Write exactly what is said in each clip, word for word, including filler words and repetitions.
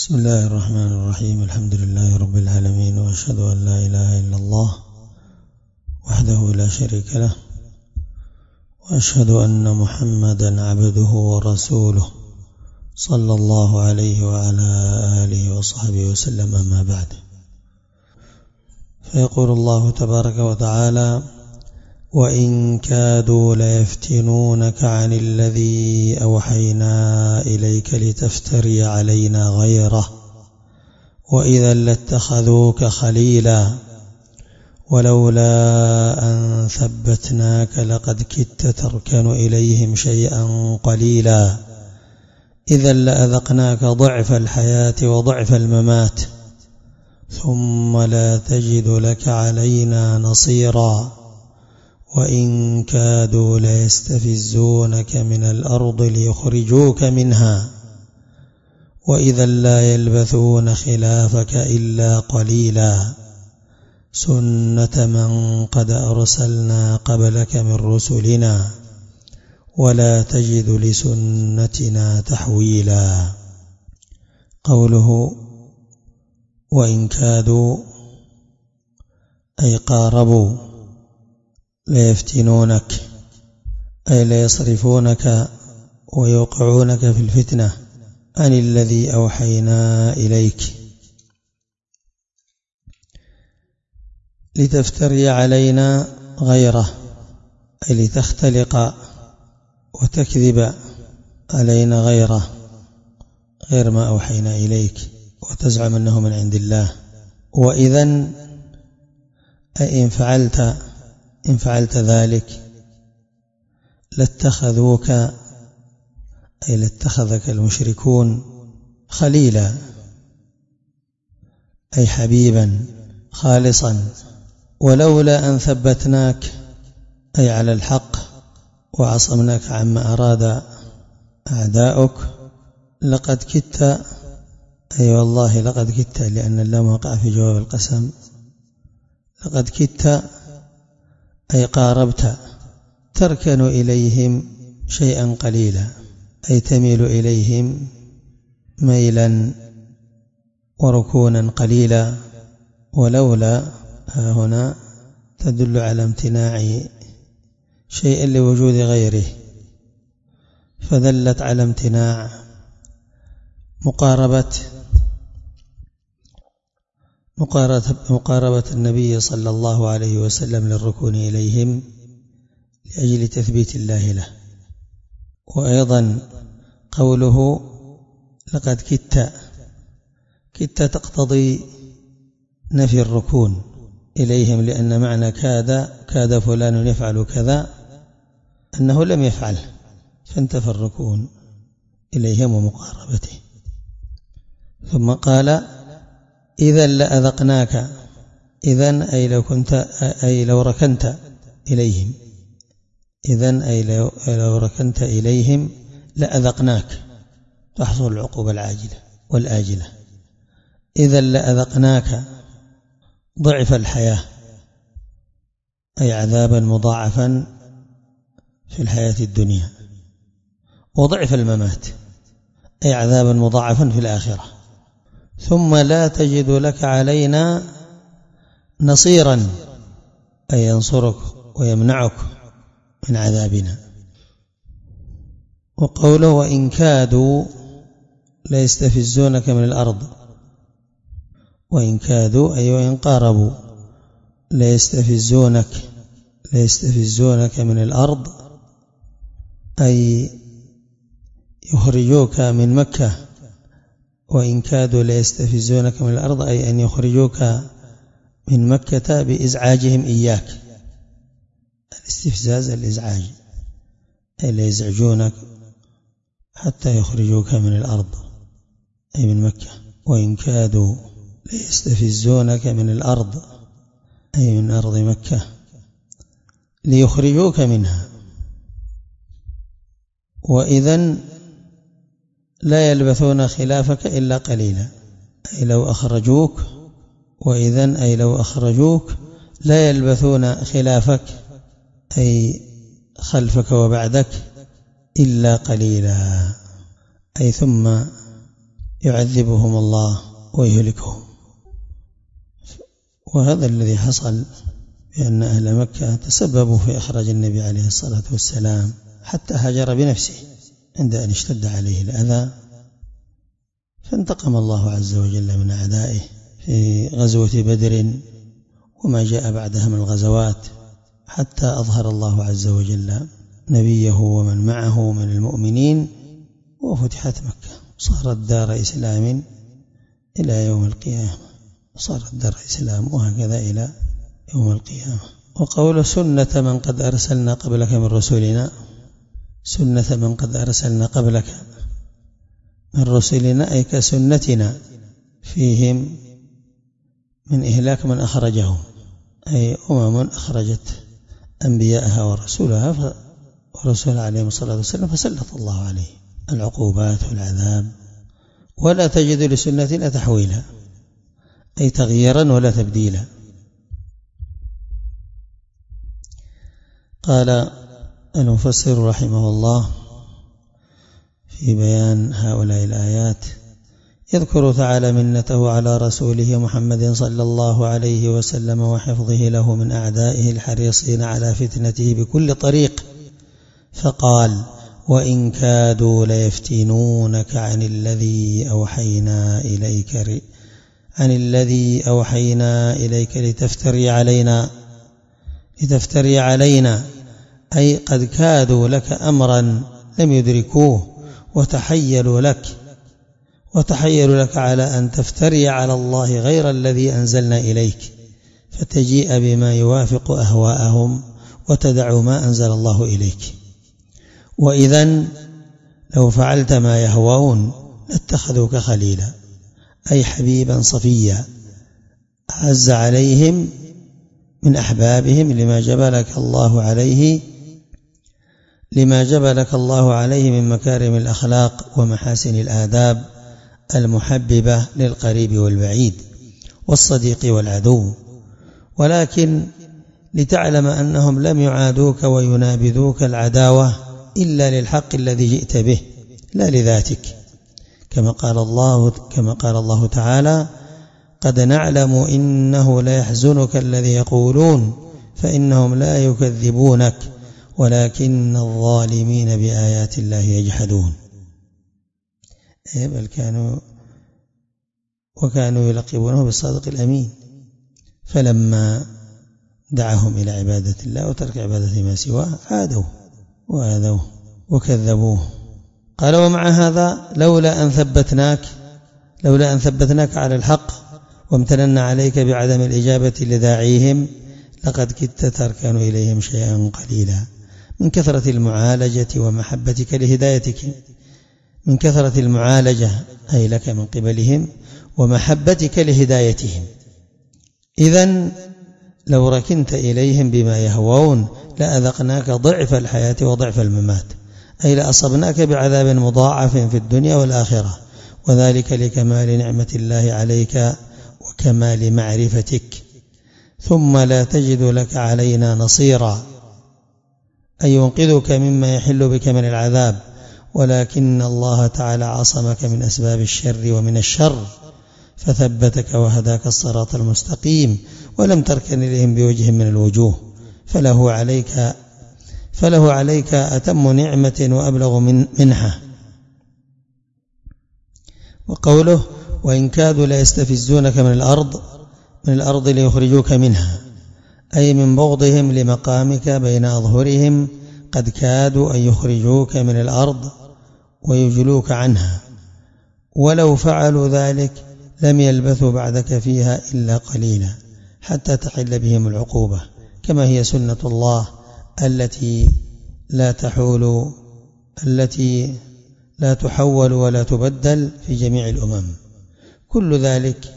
بسم الله الرحمن الرحيم. الحمد لله رب العالمين، وأشهد أن لا إله إلا الله وحده لا شريك له، وأشهد أن محمدا عبده ورسوله صلى الله عليه وعلى آله وصحبه وسلم. أما بعد، فيقول الله تبارك وتعالى: وإن كادوا ليفتنونك عن الذي أوحينا إليك لتفتري علينا غيره وإذا لاتخذوك خليلا ولولا أن ثبتناك لقد كدت تركن إليهم شيئا قليلا إذا لأذقناك ضعف الحياة وضعف الممات ثم لا تجد لك علينا نصيرا وإن كادوا ليستفزونك من الأرض ليخرجوك منها وإذا لا يلبثون خلافك إلا قليلا سنة من قد أرسلنا قبلك من رسلنا ولا تجد لسنتنا تحويلا. قوله وإن كادوا أي قاربوا، ليفتنونك أي ليصرفونك ويوقعونك في الفتنة عن الذي أوحينا إليك لتفتري علينا غيره، أي لتختلق وتكذب علينا غيره غير ما أوحينا إليك وتزعم أنه من عند الله. وإذن أي إن فعلت إن فعلت ذلك لاتخذوك أي لاتخذك المشركون خليلا أي حبيبا خالصا، ولولا أن ثبتناك أي على الحق وعصمناك عما أراد أعداؤك لقد كدت أي والله لقد كدت، لأن اللام وقع في جواب القسم، لقد كدت أي قاربت تركن إليهم شيئا قليلا أي تميل إليهم ميلا وركونا قليلا. ولولا ها هنا تدل على امتناع شيء لوجود غيره، فدلت على امتناع مقاربة مقاربة النبي صلى الله عليه وسلم للركون إليهم لأجل تثبيت الله له. وأيضا قوله لقد كدت، كدت تقتضي نفي الركون إليهم، لأن معنى كاد كاد فلان يفعل كذا أنه لم يفعله، فانتفى الركون إليهم ومقاربته. ثم قال إذا لأذقناك، إذن أي لو كنت أي لو ركنت إليهم، إذن أي لو, لو ركنت إليهم لأذقناك، تحصل العقوبة العاجلة والآجلة. إذا لأذقناك ضعف الحياة أي عذابا مضاعفا في الحياة الدنيا، وضعف الممات أي عذابا مضاعفا في الآخرة، ثم لا تجد لك علينا نصيرا أي ينصرك ويمنعك من عذابنا. وقوله وإن كادوا ليستفزونك من الأرض، وإن كادوا أي وإن قاربوا ليستفزونك ليستفزونك من الأرض أي يخرجوك من مكة، وإن كادوا ليستفزونك من الأرض أي أن يخرجوك من مكة بإزعاجهم إياك. الاستفزاز الإزعاج أي ليزعجونك حتى يخرجوك من الأرض أي من مكة. وإن كادوا ليستفزونك من الأرض أي من أرض مكة ليخرجوك منها، وإذن لا يلبثون خلافك إلا قليلا أي لو أخرجوك، وإذن أي لو أخرجوك لا يلبثون خلافك أي خلفك وبعدك إلا قليلا، أي ثم يعذبهم الله ويهلكهم. وهذا الذي حصل، بأن أهل مكة تسببوا في إخراج النبي عليه الصلاة والسلام حتى هاجر بنفسه عند أن اشتد عليه الأذى، فانتقم الله عز وجل من أعدائه في غزوة بدر وما جاء بعدها من الغزوات، حتى أظهر الله عز وجل نبيه ومن معه من المؤمنين، وفتحت مكة، صارت دار إسلام إلى يوم القيامة، صارت دار إسلام وهكذا إلى يوم القيامة. وقول سنة من قد أرسلنا قبلك من رسلنا، سنة من قد أرسلنا قبلك من رسلنا أي كسنتنا فيهم من إهلاك من أخرجهم، أي أمم أخرجت أنبياءها ورسولها ورسولها عليهم الصلاة والسلام، فسلط الله عليه العقوبات والعذاب. ولا تجد لسنتنا تحويلا، أي تغييرا ولا تبديلا. قال المفسر رحمه الله في بيان هؤلاء الآيات: يذكر تعالى منته على رسوله محمد صلى الله عليه وسلم وحفظه له من أعدائه الحريصين على فتنته بكل طريق، فقال: وإن كادوا ليفتنونك عن الذي أوحينا إليك عن الذي أوحينا إليك لتفتري علينا لتفتري علينا أي قد كادوا لك أمرا لم يدركوه، وتحيلوا لك وتحيلوا لك على أن تفتري على الله غير الذي أنزلنا إليك، فتجيء بما يوافق أهواءهم وتدع ما أنزل الله إليك. وإذن لو فعلت ما يهوون لاتخذوك خليلا، أي حبيبا صفيا أعز عليهم من أحبابهم لما جبلك الله عليه لما جبلك الله عليه من مكارم الأخلاق ومحاسن الآداب المحببة للقريب والبعيد والصديق والعدو. ولكن لتعلم أنهم لم يعادوك وينابذوك العداوة إلا للحق الذي جئت به لا لذاتك، كما قال الله كما قال الله تعالى: قد نعلم إنه ليحزنك الذي يقولون فإنهم لا يكذبونك ولكن الظالمين بآيات الله يجحدون. بل كانوا وكانوا يلقبونه بالصادق الأمين، فلما دعاهم إلى عبادة الله وترك عبادة ما سواه عادوا وآذوه وكذبوه. قال: ومع هذا لولا أن ثبتناك لولا أن ثبتناك على الحق وامتننا عليك بعدم الإجابة لداعيهم لقد كدت تركن إليهم شيئا قليلا، من كثرة المعالجة ومحبتك لهدايتك من كثرة المعالجة أي لك من قبلهم ومحبتك لهدايتهم. إذن لو ركنت إليهم بما يهوون لأذقناك ضعف الحياة وضعف الممات، أي لأصبناك بعذاب مضاعف في الدنيا والآخرة، وذلك لكمال نعمة الله عليك وكمال معرفتك. ثم لا تجد لك علينا نصيرا، أي ينقذك مما يحل بك من العذاب، ولكن الله تعالى عصمك من أسباب الشر ومن الشر، فثبتك وهداك الصراط المستقيم، ولم تركن إليهم بوجه من الوجوه، فله عليك فله عليك أتم نعمة وأبلغ من منحة. وقوله: وإن كادوا ليستفزونك من الأرض من الأرض ليخرجوك منها، أي من بغضهم لمقامك بين أظهرهم قد كادوا أن يخرجوك من الأرض ويجلوك عنها، ولو فعلوا ذلك لم يلبثوا بعدك فيها إلا قليلا حتى تحل بهم العقوبة، كما هي سنة الله التي لا تحول التي لا تحول ولا تبدل في جميع الأمم. كل ذلك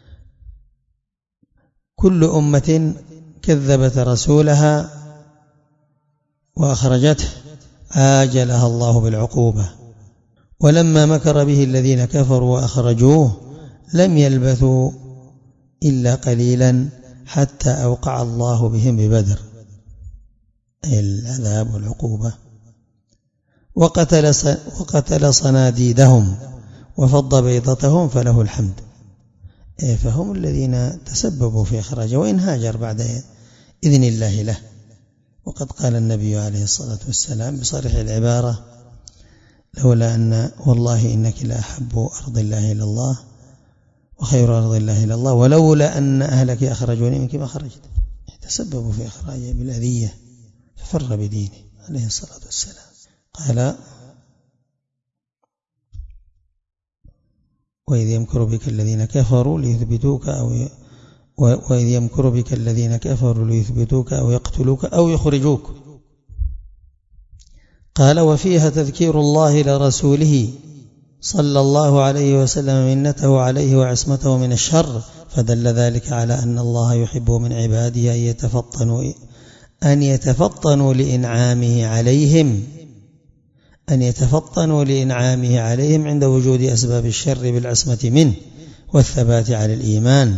كل أمة كذبت رسولها وأخرجته آجلها الله بالعقوبة، ولما مكر به الذين كفروا وأخرجوه لم يلبثوا إلا قليلا حتى أوقع الله بهم ببدر، أي العذاب والعقوبة، وقتل وقتل صناديدهم وفض بيضتهم فله الحمد. فهم الذين تسببوا في إخراجه، وإن هاجر بعد إذن الله له. وقد قال النبي عليه الصلاة والسلام بصريح العبارة: لولا أن والله إنك لأحب أرض الله إلى الله وخير أرض الله إلى الله ولولا أن أهلك أخرجوني منك ما خرجت. تسببوا في إخراجه بالأذية ففر بدينه عليه الصلاة والسلام. قال: وإذ يمكر بك الذين كفروا ليثبتوك أو ي... وإذ يمكر بك الذين كفروا ليثبتوك أو يقتلوك أو يخرجوك. قال: وفيها تذكير الله لرسوله صلى الله عليه وسلم منته عليه وعصمته من الشر، فدل ذلك على أن الله يحب من عباده أن يتفطنوا أن يتفطنوا لإنعامه عليهم أن يتفطنوا لإنعامه عليهم عند وجود أسباب الشر بالعصمة منه والثبات على الإيمان.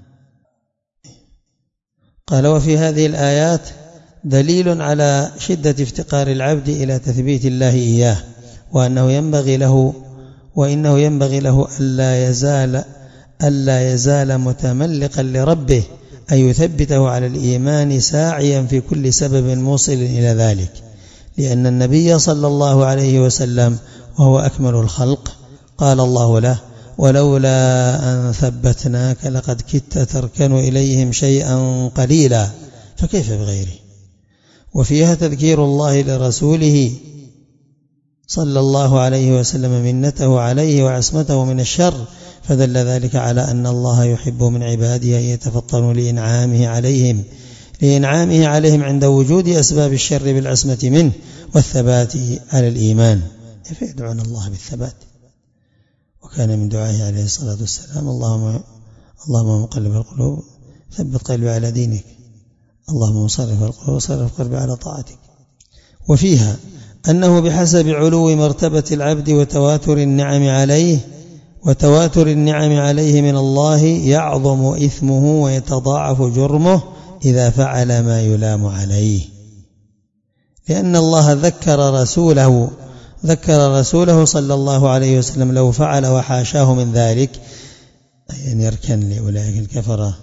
قال: وفي هذه الآيات دليل على شدة افتقار العبد إلى تثبيت الله إياه، وأنه ينبغي له وإنه ينبغي له ألا يزال ألا يزال متملقا لربه أن يثبته على الإيمان ساعيا في كل سبب موصل إلى ذلك، لأن النبي صلى الله عليه وسلم وهو أكمل الخلق قال الله له: ولولا أن ثبتناك لقد كدت تركن إليهم شيئا قليلا، فكيف بغيره. وفيها تذكير الله لرسوله صلى الله عليه وسلم منته عليه وعصمته من الشر، فدل ذلك على أن الله يحب من عباده أن يتفطنوا لإنعامه عليهم لإنعامه عليهم عند وجود أسباب الشر بالعصمة منه والثبات على الإيمان، فيدعون الله بالثبات. وكان من دعائه عليه الصلاة والسلام: اللهم اللهم مقلب القلوب ثبت قلبي على دينك، اللهم مصرف القلوب صرف قلبي على طاعتك. وفيها أنه بحسب علو مرتبة العبد وتواتر النعم عليه وتواتر النعم عليه من الله يعظم إثمه ويتضاعف جرمه إذا فعل ما يلام عليه، لأن الله ذكر رسوله ذكر رسوله صلى الله عليه وسلم لو فعل وحاشاه من ذلك أن يركن لأولئك الكفرة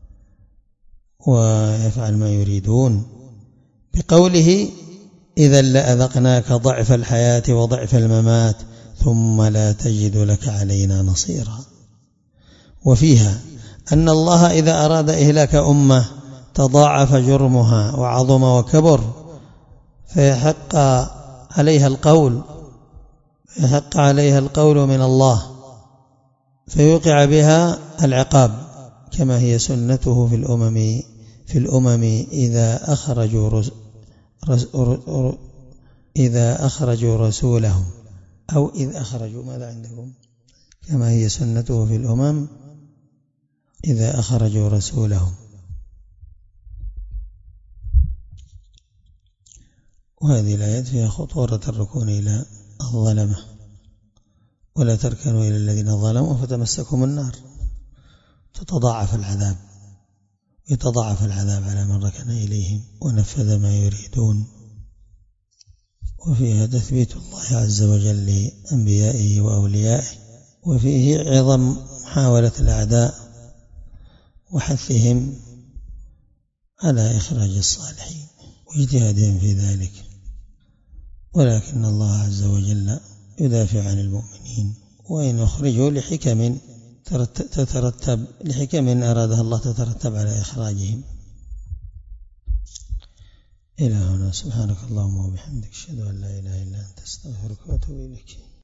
ويفعل ما يريدون بقوله: إذا لأذقناك ضعف الحياة وضعف الممات ثم لا تجد لك علينا نصيرا. وفيها أن الله إذا أراد إهلاك أمة تضاعف جرمها وعظم وكبر، فيحق عليها القول فيحق عليها القول من الله فيوقع بها العقاب، كما هي سنته في الأمم في الأمم إذا أخرجوا رس رس إذا أخرجوا رسولهم أو إذ أخرجوا ماذا عندكم كما هي سنته في الأمم إذا أخرجوا رسولهم. وهذه الآيات فيها خطورة الركون إلى الظلمة، ولا تركنوا إلى الذين ظلموا فتمسكهم النار، تتضاعف العذاب يتضاعف العذاب على من ركن إليهم ونفذ ما يريدون. وفيها تثبيت الله عز وجل لأنبيائه وأوليائه، وفيه عظم محاولة الأعداء وحثهم على إخراج الصالحين واجتهادهم في ذلك، ولكن الله عز وجل يدافع عن المؤمنين وإن أخرجوا لحكم تترتب لحكم أرادها الله تترتب على إخراجهم. إلى هنا، سبحانك اللهم وبحمدك، أشهد أن لا إله إلا أنت، أستغفرك وأتوب إليك.